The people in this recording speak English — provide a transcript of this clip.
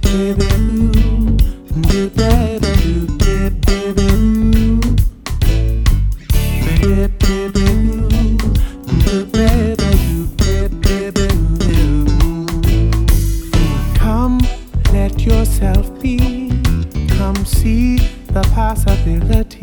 Come, let yourself be. Come see the possibility.